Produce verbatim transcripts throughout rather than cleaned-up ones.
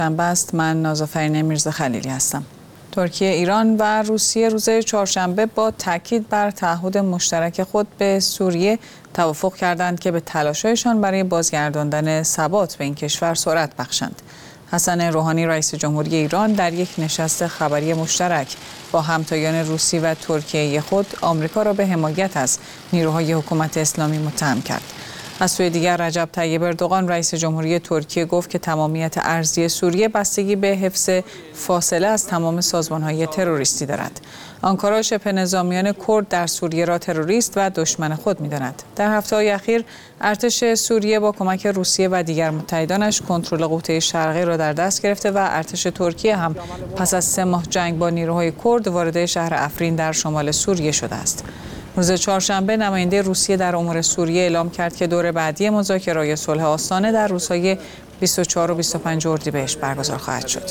شنبه است. من نازافرین میرزا خلیلی هستم. ترکیه، ایران و روسیه روز چهارشنبه با تاکید بر تعهد مشترک خود به سوریه توافق کردند که به تلاش‌هایشان برای بازگرداندن ثبات به این کشور سرعت بخشند. حسن روحانی رئیس جمهوری ایران در یک نشست خبری مشترک با همتایان روسی و ترکیه خود آمریکا را به حمایت از نیروهای حکومت اسلامی متهم کرد. از سوی دیگر رجب طیب اردوغان رئیس جمهوری ترکیه گفت که تمامیت ارضی سوریه بستگی به حفظ فاصله از تمام سازمان‌های تروریستی دارد. آنکارا شبه نظامیان کرد در سوریه را تروریست و دشمن خود می‌داند. در هفته‌های اخیر ارتش سوریه با کمک روسیه و دیگر متحدانش کنترل قوطه شرقی را در دست گرفته و ارتش ترکیه هم پس از سه ماه جنگ با نیروهای کرد وارد شهر افرین در شمال سوریه شده است. روز چهارشنبه نماینده روسیه در امور سوریه اعلام کرد که دور بعدی مذاکرات صلح آستانه در روزهای بیست و چهار و بیست و پنج اردیبهشت برگزار خواهد شد.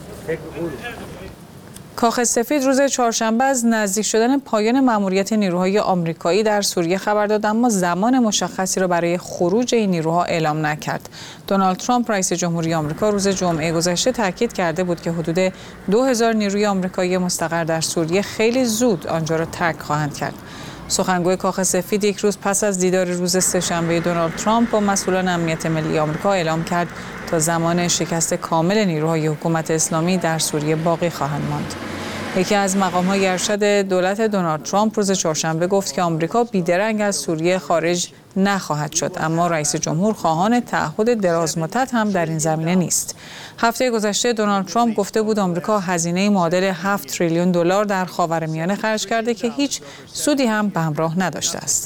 کاخ سفید روز چهارشنبه از نزدیک شدن پایان مأموریت نیروهای آمریکایی در سوریه خبر داد، اما زمان مشخصی را برای خروج این نیروها اعلام نکرد. دونالد ترامپ رئیس جمهوری آمریکا روز جمعه گذشته تاکید کرده بود که حدود دو هزار نیروی آمریکایی مستقر در سوریه خیلی زود آنجا را ترک خواهند کرد. سخنگوی کاخ سفید یک روز پس از دیدار روز سه‌شنبه دونالد ترامپ با مسئولان امنیت ملی آمریکا اعلام کرد تا زمان شکست کامل نیروهای حکومت اسلامی در سوریه باقی خواهند ماند. یکی از مقام‌های ارشد دولت دونالد ترامپ روز چهارشنبه گفت که آمریکا بیدرنگ از سوریه خارج نخواهد شد، اما رئیس جمهور خواهان تعهد درازمدت هم در این زمینه نیست. هفته گذشته دونالد ترامپ گفته بود آمریکا هزینه معادل هفت تریلیون دلار در خاورمیانه خرج کرده که هیچ سودی هم به همراه نداشته است.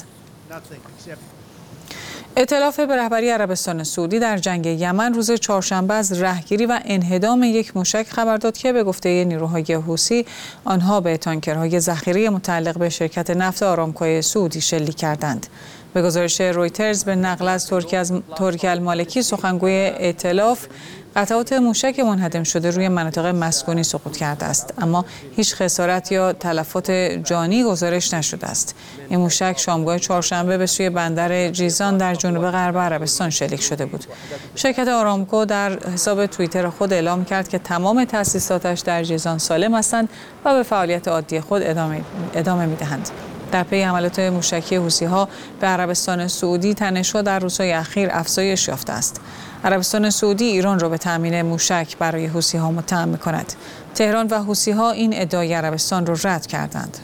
ائتلاف به رهبری عربستان سعودی در جنگ یمن روز چهارشنبه از رهگیری و انهدام یک موشک خبر داد که به گفته نیروهای حوثی آنها به تانکرهای ذخیره متعلق به شرکت نفت آرامکو سعودی شلیک کردند. به گزارش رویترز به نقل از ترکی از ترکی المالکی سخنگوی ائتلاف، قطعات موشک منهدم شده روی مناطق مسکونی سقوط کرده است، اما هیچ خسارت یا تلفات جانی گزارش نشده است. این موشک شامگاه چهارشنبه به سوی بندر جیزان در جنوب غرب عربستان شلیک شده بود. شرکت آرامکو در حساب توییتر خود اعلام کرد که تمام تأسیساتش در جیزان سالم هستند و به فعالیت عادی خود ادامه ادامه می‌دهند. در پی حملات موشکی حوثی‌ها به عربستان سعودی تنش‌ها در روزهای اخیر افزایش یافته است. عربستان سعودی ایران را به تامین موشک برای حوثی‌ها متهم می‌کند. تهران و حوثی‌ها این ادعای عربستان را رد کردند.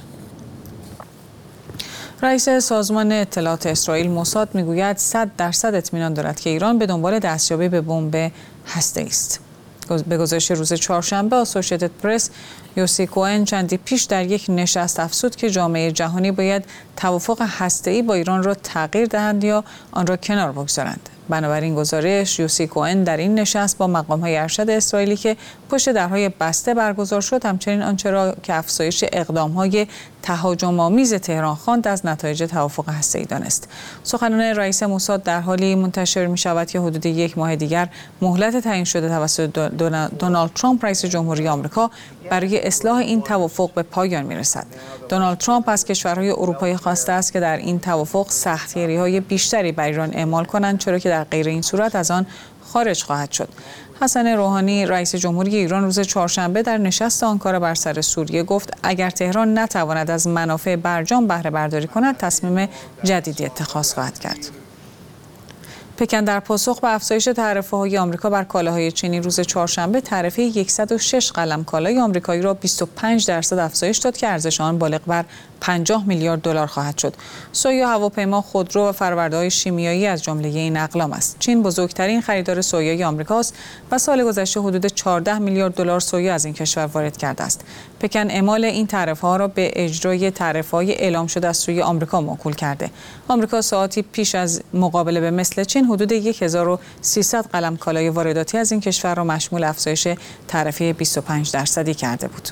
رئیس سازمان اطلاعات اسرائیل موساد میگوید صد درصد اطمینان دارد که ایران به دنبال دستیابی به بمب هسته‌ای است. به گزارش روز چهارشنبه اسوسییتد پرس، یوسی کوهن چندی پیش در یک نشست افزود که جامعه جهانی باید توافق هسته‌ای با ایران را تغییر دهند یا آن را کنار بگذارند. بنابراین گزارش یوسی کوهن در این نشست با مقام‌های ارشد اسرائیلی که پشت درهای بسته برگزار شد، همچنین آنچه را که افزایش اقدام‌های تهاجم‌آمیز تهران خواند از نتایج توافق هسته‌ای دانست. سخنان رئیس موساد در حالی منتشر می‌شود که حدود یک ماه دیگر مهلت تعیین شده توسط دونالد ترامپ رئیس جمهوری آمریکا برای اصلاح این توافق به پایان می‌رسد. دونالد ترامپ از کشورهای اروپایی خواسته است که در این توافق سختگیری‌های بیشتری بر ایران اعمال کنند، چرا که در غیر این صورت از آن خارج خواهد شد. حسن روحانی رئیس جمهوری ایران روز چهارشنبه در نشست آنکارا بر سر سوریه گفت اگر تهران نتواند از منافع برجام بهره برداری کند، تصمیم جدیدی اتخاذ خواهد کرد. پکن در پاسخ به افزایش تعرفه‌های آمریکا بر کالاهای چینی روز چهارشنبه تعرفه صد و شش قلم کالای آمریکایی را بیست و پنج درصد افزایش داد که ارزش آن بالغ بر پنجاه میلیارد دلار خواهد شد. سویا، هواپیما، خودرو و فرآورده‌های شیمیایی از جمله این اقلام است. چین بزرگترین خریدار سویای آمریکاست و سال گذشته حدود چهارده میلیارد دلار سویا از این کشور وارد کرده است. پکن اعمال این تعرفه‌ها را به اجرای تعرفه‌های اعلام شده از سوی آمریکا موکول کرده. آمریکا ساعتی پیش از مقابله به مثل چین حدود هزار و سیصد قلم کالای وارداتی از این کشور را مشمول افزایش تعرفه بیست و پنج درصدی کرده بود.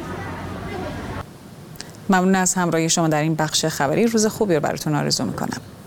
ممنون از همراهی شما در این بخش خبری. روز خوبی رو براتون آرزو می‌کنم.